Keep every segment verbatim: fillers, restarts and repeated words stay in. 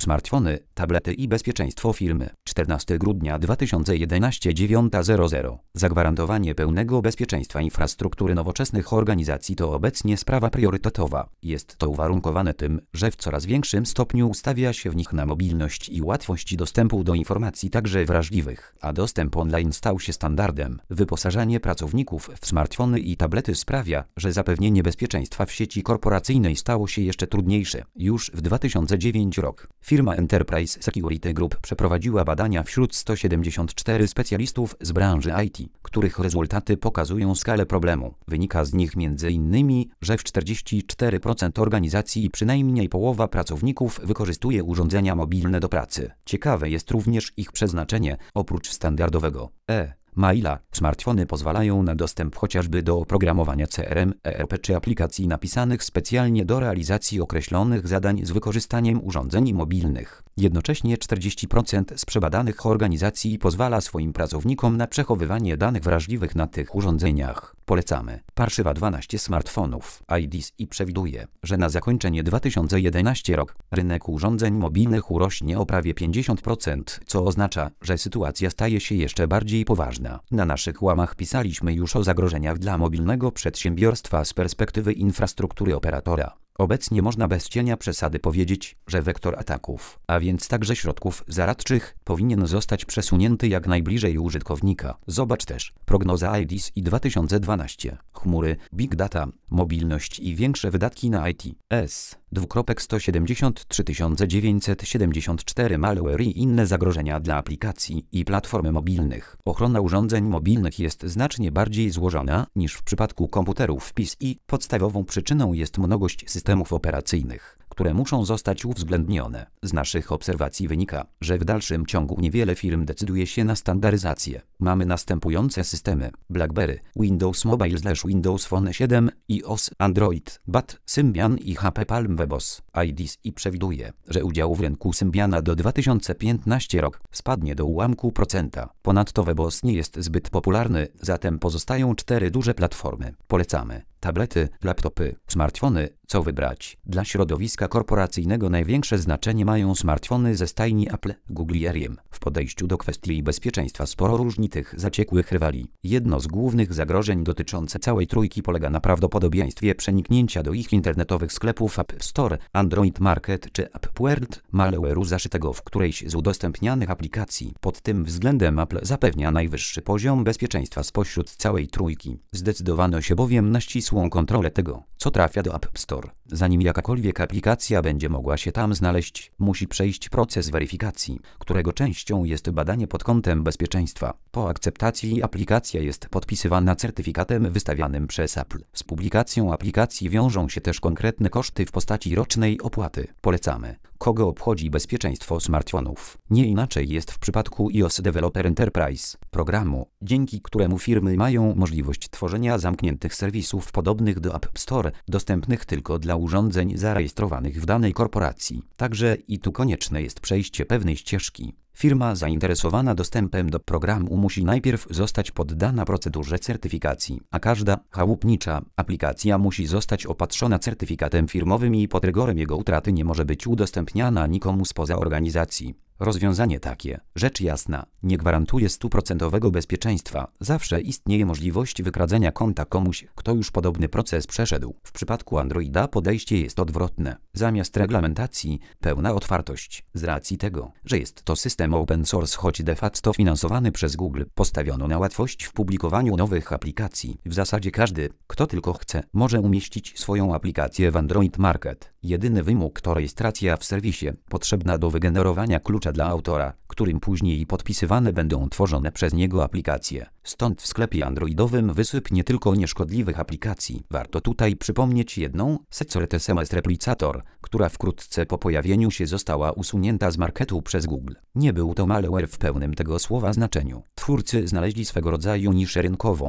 smartfony, tablety i bezpieczeństwo firmy. czternastego grudnia dwa tysiące jedenastego, dziewiąta zero zero. Zagwarantowanie pełnego bezpieczeństwa infrastruktury nowoczesnych organizacji to obecnie sprawa priorytetowa. Jest to uwarunkowane tym, że w coraz większym stopniu stawia się w nich na mobilność i łatwość dostępu do informacji także wrażliwych, a dostęp online stał się standardem. Wyposażanie pracowników w smartfony i tablety sprawia, że zapewnienie bezpieczeństwa w sieci korporacyjnej stało się jeszcze trudniejsze. Już w dwa tysiące dziewiątym roku firma Enterprise Security Group przeprowadziła badania wśród stu siedemdziesięciu czterech specjalistów z branży I T, których rezultaty pokazują skalę problemu. Wynika z nich między innymi, że w czterdziestu czterech procent organizacji przynajmniej połowa pracowników wykorzystuje urządzenia mobilne do pracy. Ciekawe jest również ich przeznaczenie. Oprócz standardowego e maila, smartfony pozwalają na dostęp chociażby do oprogramowania C R M, E R P czy aplikacji napisanych specjalnie do realizacji określonych zadań z wykorzystaniem urządzeń mobilnych. Jednocześnie czterdzieści procent z przebadanych organizacji pozwala swoim pracownikom na przechowywanie danych wrażliwych na tych urządzeniach. Polecamy. Parszywa dwanaście smartfonów I D S I przewiduje, że na zakończenie dwa tysiące jedenastego roku rynek urządzeń mobilnych urośnie o prawie pięćdziesiąt procent, co oznacza, że sytuacja staje się jeszcze bardziej poważna. Na naszych łamach pisaliśmy już o zagrożeniach dla mobilnego przedsiębiorstwa z perspektywy infrastruktury operatora. Obecnie można bez cienia przesady powiedzieć, że wektor ataków, a więc także środków zaradczych, powinien zostać przesunięty jak najbliżej użytkownika. Zobacz też prognoza I D S I dwa tysiące dwanaście. Chmury, big data, mobilność i większe wydatki na I T. S. sto siedemdziesiąt trzy tysiące dziewięćset siedemdziesiąt cztery malware i inne zagrożenia dla aplikacji i platform mobilnych. Ochrona urządzeń mobilnych jest znacznie bardziej złożona niż w przypadku komputerów P C I. Podstawową przyczyną jest mnogość systemów operacyjnych, które muszą zostać uwzględnione. Z naszych obserwacji wynika, że w dalszym ciągu niewiele firm decyduje się na standaryzację. Mamy następujące systemy: BlackBerry, Windows Mobile slash Windows Phone siedem, iOS, Android, B A T, Symbian i H P Palm Web O S. I D S I przewiduje, że udział w rynku Symbiana do dwa tysiące piętnastego roku spadnie do ułamku procenta. Ponadto Web O S nie jest zbyt popularny, zatem pozostają cztery duże platformy. Polecamy. Tablety, laptopy, smartfony. Co wybrać? Dla środowiska korporacyjnego największe znaczenie mają smartfony ze stajni Apple, Google i R I M. W podejściu do kwestii bezpieczeństwa sporo różni tych zaciekłych rywali. Jedno z głównych zagrożeń dotyczące całej trójki polega na prawdopodobieństwie przeniknięcia do ich internetowych sklepów App Store, Android Market czy App World, malware'u zaszytego w którejś z udostępnianych aplikacji. Pod tym względem Apple zapewnia najwyższy poziom bezpieczeństwa spośród całej trójki. Zdecydowano się bowiem na ścisłą kontrolę tego, co trafia do App Store. Zanim jakakolwiek aplikacja będzie mogła się tam znaleźć, musi przejść proces weryfikacji, którego częścią jest badanie pod kątem bezpieczeństwa. Po akceptacji aplikacja jest podpisywana certyfikatem wystawianym przez Apple. Z publikacją aplikacji wiążą się też konkretne koszty w postaci rocznej opłaty. Polecamy. Kogo obchodzi bezpieczeństwo smartfonów? Nie inaczej jest w przypadku iOS Developer Enterprise, programu, dzięki któremu firmy mają możliwość tworzenia zamkniętych serwisów podobnych do App Store, dostępnych tylko dla urządzeń zarejestrowanych w danej korporacji. Także i tu konieczne jest przejście pewnej ścieżki. Firma zainteresowana dostępem do programu musi najpierw zostać poddana procedurze certyfikacji, a każda chałupnicza aplikacja musi zostać opatrzona certyfikatem firmowym i pod rygorem jego utraty nie może być udostępniana nikomu spoza organizacji. Rozwiązanie takie, rzecz jasna, nie gwarantuje stuprocentowego bezpieczeństwa. Zawsze istnieje możliwość wykradzenia konta komuś, kto już podobny proces przeszedł. W przypadku Androida podejście jest odwrotne. Zamiast reglamentacji, pełna otwartość. Z racji tego, że jest to system open source, choć de facto finansowany przez Google, postawiono na łatwość w publikowaniu nowych aplikacji. W zasadzie każdy, kto tylko chce, może umieścić swoją aplikację w Android Market. Jedyny wymóg to rejestracja w serwisie, potrzebna do wygenerowania klucza dla autora, którym później podpisywane będą tworzone przez niego aplikacje. Stąd w sklepie androidowym wysyp nie tylko nieszkodliwych aplikacji. Warto tutaj przypomnieć jedną, Secret S M S Replicator, która wkrótce po pojawieniu się została usunięta z marketu przez Google. Nie był to malware w pełnym tego słowa znaczeniu. Twórcy znaleźli swego rodzaju niszę rynkową.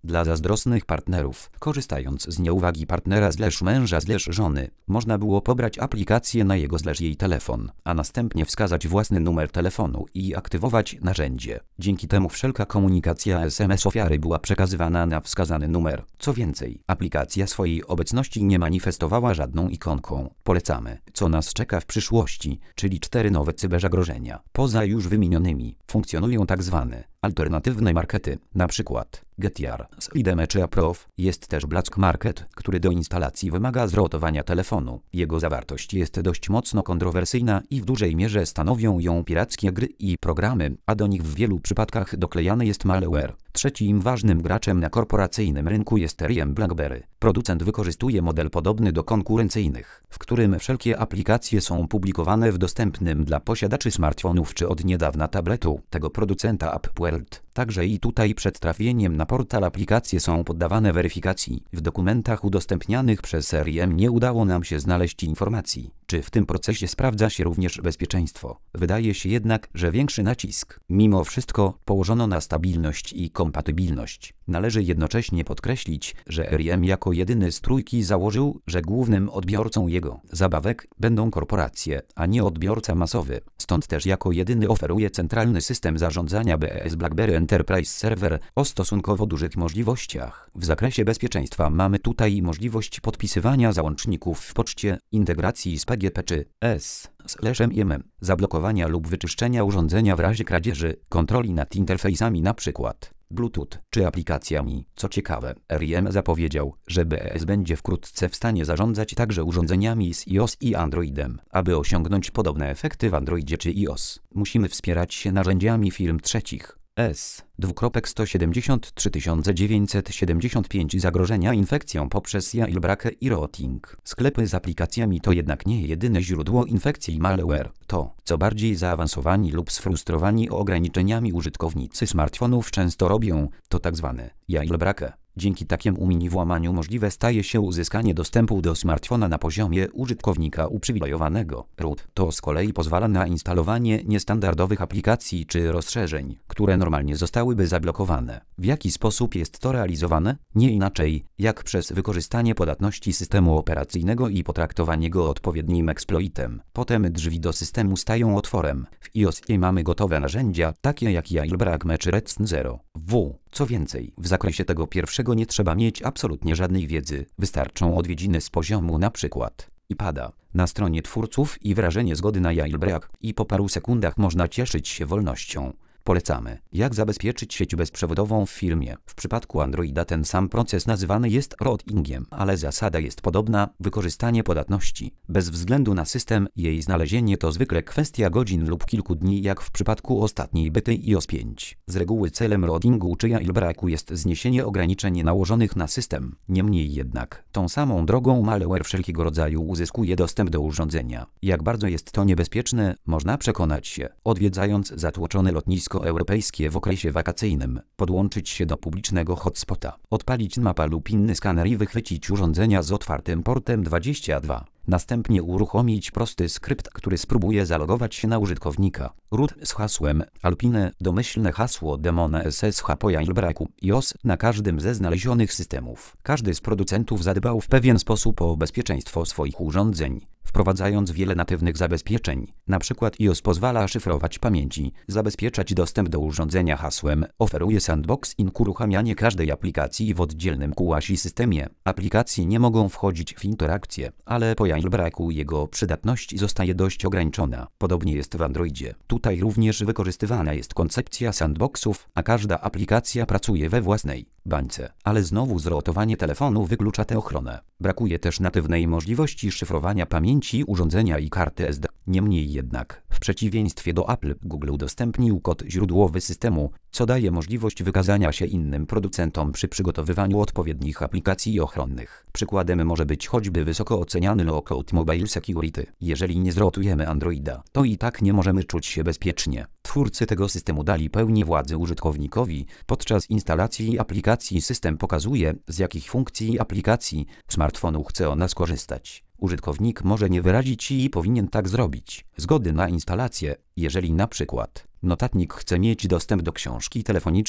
Dla zazdrosnych partnerów, korzystając z nieuwagi partnera zleż męża zleż żony, można było pobrać aplikację na jego zleż jej telefon, a następnie wskazać własny numer telefonu i aktywować narzędzie. Dzięki temu wszelka komunikacja es em es ofiary była przekazywana na wskazany numer. Co więcej, aplikacja swojej obecności nie manifestowała żadną ikonką. Polecamy, co nas czeka w przyszłości, czyli cztery nowe cyberzagrożenia. Poza już wymienionymi, funkcjonują tak zwane alternatywne markety, na przykład Getir, Slideme czy Aprof. Jest też Black Market, który do instalacji wymaga zrotowania telefonu. Jego zawartość jest dość mocno kontrowersyjna i w dużej mierze stanowią ją pirackie gry i programy, a do nich w wielu przypadkach doklejany jest malware. Trzecim ważnym graczem na korporacyjnym rynku jest R I M BlackBerry. Producent wykorzystuje model podobny do konkurencyjnych, w którym wszelkie aplikacje są publikowane w dostępnym dla posiadaczy smartfonów czy od niedawna tabletu tego producenta AppWorld. Także i tutaj przed trafieniem na portal aplikacje są poddawane weryfikacji. W dokumentach udostępnianych przez R I M nie udało nam się znaleźć informacji, czy w tym procesie sprawdza się również bezpieczeństwo. Wydaje się jednak, że większy nacisk, mimo wszystko, położono na stabilność i kompatybilność. Należy jednocześnie podkreślić, że R I M jako jedyny z trójki założył, że głównym odbiorcą jego zabawek będą korporacje, a nie odbiorca masowy. Stąd też jako jedyny oferuje centralny system zarządzania B E S BlackBerry Enterprise Server o stosunkowo dużych możliwościach. W zakresie bezpieczeństwa mamy tutaj możliwość podpisywania załączników w poczcie, integracji z P G P czy S. Slashem I M M, zablokowania lub wyczyszczenia urządzenia w razie kradzieży, kontroli nad interfejsami np. Bluetooth czy aplikacjami. Co ciekawe, R I M zapowiedział, że B E S będzie wkrótce w stanie zarządzać także urządzeniami z iOS i Androidem. Aby osiągnąć podobne efekty w Androidzie czy iOS, musimy wspierać się narzędziami firm trzecich. S. sto siedemdziesiąt trzy tysiące dziewięćset siedemdziesiąt pięć Zagrożenia infekcją poprzez jailbreak i routing. Sklepy z aplikacjami to jednak nie jedyne źródło infekcji i malware. To, co bardziej zaawansowani lub sfrustrowani ograniczeniami użytkownicy smartfonów często robią, to tzw. jailbreak. Dzięki takiemu mini włamaniu możliwe staje się uzyskanie dostępu do smartfona na poziomie użytkownika uprzywilejowanego. Root to z kolei pozwala na instalowanie niestandardowych aplikacji czy rozszerzeń, które normalnie zostałyby zablokowane. W jaki sposób jest to realizowane? Nie inaczej, jak przez wykorzystanie podatności systemu operacyjnego i potraktowanie go odpowiednim exploitem. Potem drzwi do systemu stają otworem. W iOS mamy gotowe narzędzia, takie jak Jailbreak czy Redstone Zero. W. Co więcej, w zakresie tego pierwszego nie trzeba mieć absolutnie żadnej wiedzy. Wystarczą odwiedziny z poziomu np. iPada na stronie twórców i wrażenie zgody na jailbreak i po paru sekundach można cieszyć się wolnością. Polecamy, jak zabezpieczyć sieć bezprzewodową w firmie. W przypadku Androida ten sam proces nazywany jest routingiem, ale zasada jest podobna, wykorzystanie podatności. Bez względu na system, jej znalezienie to zwykle kwestia godzin lub kilku dni, jak w przypadku ostatniej bety iOS pięć. Z reguły celem routingu czy jailbreaku jest zniesienie ograniczeń nałożonych na system. Niemniej jednak, tą samą drogą malware wszelkiego rodzaju uzyskuje dostęp do urządzenia. Jak bardzo jest to niebezpieczne, można przekonać się, odwiedzając zatłoczone lotnisko europejskie w okresie wakacyjnym, podłączyć się do publicznego hotspota, odpalić mapa lub inny skaner i wychwycić urządzenia z otwartym portem dwadzieścia dwa. Następnie uruchomić prosty skrypt, który spróbuje zalogować się na użytkownika. Root z hasłem Alpine, domyślne hasło Demon S S H po jailbreaku iOS na każdym ze znalezionych systemów. Każdy z producentów zadbał w pewien sposób o bezpieczeństwo swoich urządzeń, wprowadzając wiele natywnych zabezpieczeń. Na przykład iOS pozwala szyfrować pamięci, zabezpieczać dostęp do urządzenia hasłem, oferuje Sandbox Inc. uruchamianie każdej aplikacji w oddzielnym Q A S I systemie. Aplikacje nie mogą wchodzić w interakcję, ale po jailbreaku jego przydatność zostaje dość ograniczona. Podobnie jest w Androidzie. Tutaj również wykorzystywana jest koncepcja sandboxów, a każda aplikacja pracuje we własnej bańce. Ale znowu zrotowanie telefonu wyklucza tę ochronę. Brakuje też natywnej możliwości szyfrowania pamięci urządzenia i karty S D. Niemniej jednak, w przeciwieństwie do Apple, Google udostępnił kod źródłowy systemu, co daje możliwość wykazania się innym producentom przy przygotowywaniu odpowiednich aplikacji ochronnych. Przykładem może być choćby wysoko oceniany low-code Mobile Security. Jeżeli nie zrotujemy Androida, to i tak nie możemy czuć się bezpiecznie. Twórcy tego systemu dali pełnię władzy użytkownikowi. Podczas instalacji aplikacji system pokazuje, z jakich funkcji aplikacji smartfonu chce ona skorzystać. Użytkownik może nie wyrazić i powinien tak zrobić zgody na instalację, jeżeli na przykład notatnik chce mieć dostęp do książki telefonicznej,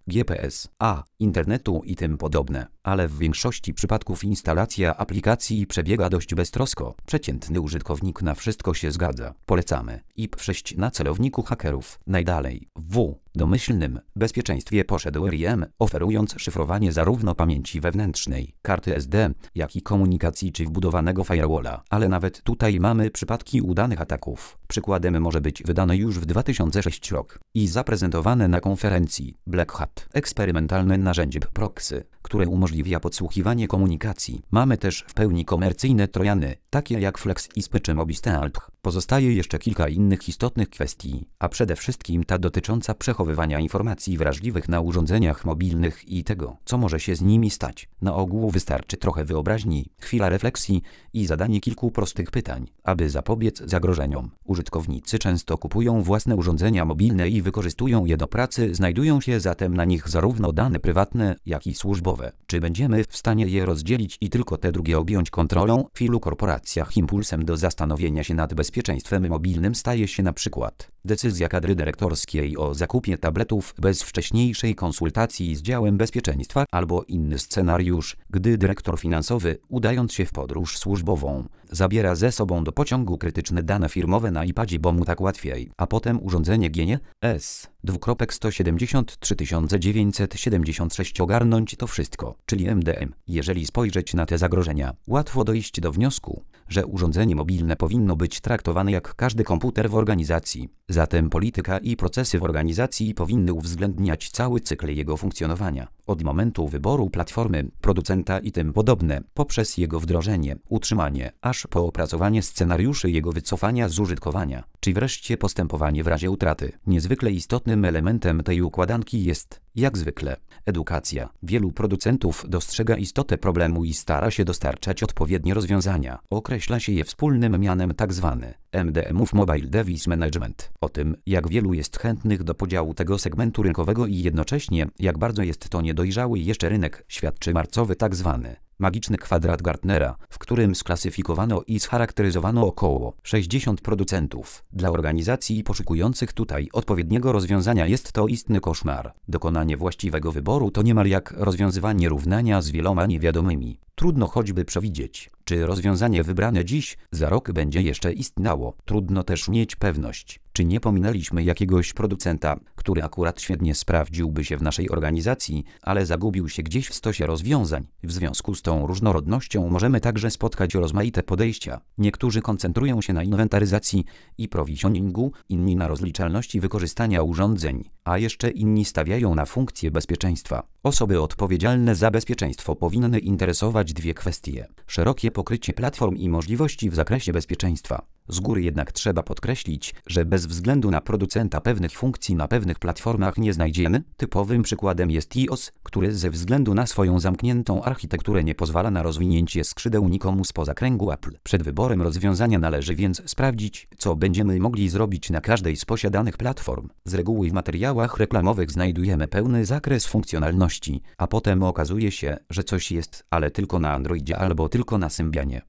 G P S, a internetu i tym podobne. Ale w większości przypadków instalacja aplikacji przebiega dość beztrosko. Przeciętny użytkownik na wszystko się zgadza. Polecamy I P sześć na celowniku hakerów. Najdalej w domyślnym bezpieczeństwie poszedł R I M, oferując szyfrowanie zarówno pamięci wewnętrznej, karty S D, jak i komunikacji czy wbudowanego firewalla. Ale nawet tutaj mamy przypadki udanych ataków. Przykładem może być wydane już w dwa tysiące szósty rok i zaprezentowane na konferencji Black Hat eksperymentalne narzędzie proxy, które umożliwia podsłuchiwanie komunikacji. Mamy też w pełni komercyjne trojany, takie jak FlexISP czy Mobistalp. Pozostaje jeszcze kilka innych istotnych kwestii, a przede wszystkim ta dotycząca przechowywania informacji wrażliwych na urządzeniach mobilnych i tego, co może się z nimi stać. Na ogół wystarczy trochę wyobraźni, chwila refleksji i zadanie kilku prostych pytań, aby zapobiec zagrożeniom. Użytkownicy często kupują własne urządzenia mobilne i wykorzystują je do pracy, znajdują się zatem na nich zarówno dane prywatne, jak i służbowe. Czy będziemy w stanie je rozdzielić i tylko te drugie objąć kontrolą? W wielu korporacjach impulsem do zastanowienia się nad bezpieczeństwem mobilnym staje się na przykład decyzja kadry dyrektorskiej o zakupie tabletów bez wcześniejszej konsultacji z działem bezpieczeństwa, albo inny scenariusz, gdy dyrektor finansowy, udając się w podróż służbową, zabiera ze sobą do pociągu krytyczne dane firmowe na iPadzie, bo mu tak łatwiej, a potem urządzenie G N S sto siedemdziesiąt trzy tysiące dziewięćset siedemdziesiąt sześć ogarnąć to wszystko, czyli M D M. Jeżeli spojrzeć na te zagrożenia, łatwo dojść do wniosku, że urządzenie mobilne powinno być traktowane jak każdy komputer w organizacji. Zatem polityka i procesy w organizacji powinny uwzględniać cały cykl jego funkcjonowania. Od momentu wyboru platformy, producenta i tym podobne, poprzez jego wdrożenie, utrzymanie, aż po opracowanie scenariuszy jego wycofania z użytkowania, czy wreszcie postępowanie w razie utraty. Niezwykle istotnym elementem tej układanki jest, jak zwykle, edukacja. Wielu producentów dostrzega istotę problemu i stara się dostarczać odpowiednie rozwiązania. Określa się je wspólnym mianem tzw. M D M Mobile Device Management. O tym, jak wielu jest chętnych do podziału tego segmentu rynkowego i jednocześnie, jak bardzo jest to niedojrzały jeszcze rynek, świadczy marcowy tzw. magiczny kwadrat Gartnera, w którym sklasyfikowano i scharakteryzowano około sześćdziesiąt producentów. Dla organizacji poszukujących tutaj odpowiedniego rozwiązania jest to istny koszmar. Dokonanie właściwego wyboru to niemal jak rozwiązywanie równania z wieloma niewiadomymi. Trudno choćby przewidzieć, czy rozwiązanie wybrane dziś, za rok będzie jeszcze istniało. Trudno też mieć pewność, czy nie pominęliśmy jakiegoś producenta, który akurat świetnie sprawdziłby się w naszej organizacji, ale zagubił się gdzieś w stosie rozwiązań. W związku z tą różnorodnością możemy także spotkać rozmaite podejścia. Niektórzy koncentrują się na inwentaryzacji i provisioningu, inni na rozliczalności wykorzystania urządzeń, a jeszcze inni stawiają na funkcję bezpieczeństwa. Osoby odpowiedzialne za bezpieczeństwo powinny interesować dwie kwestie: szerokie pokrycie platform i możliwości w zakresie bezpieczeństwa. Z góry jednak trzeba podkreślić, że bez względu na producenta pewnych funkcji na pewnych platformach nie znajdziemy. Typowym przykładem jest iOS, który ze względu na swoją zamkniętą architekturę nie pozwala na rozwinięcie skrzydeł nikomu spoza kręgu Apple. Przed wyborem rozwiązania należy więc sprawdzić, co będziemy mogli zrobić na każdej z posiadanych platform. Z reguły w materiałach reklamowych znajdujemy pełny zakres funkcjonalności, a potem okazuje się, że coś jest, ale tylko na Androidzie albo tylko na Symbianie.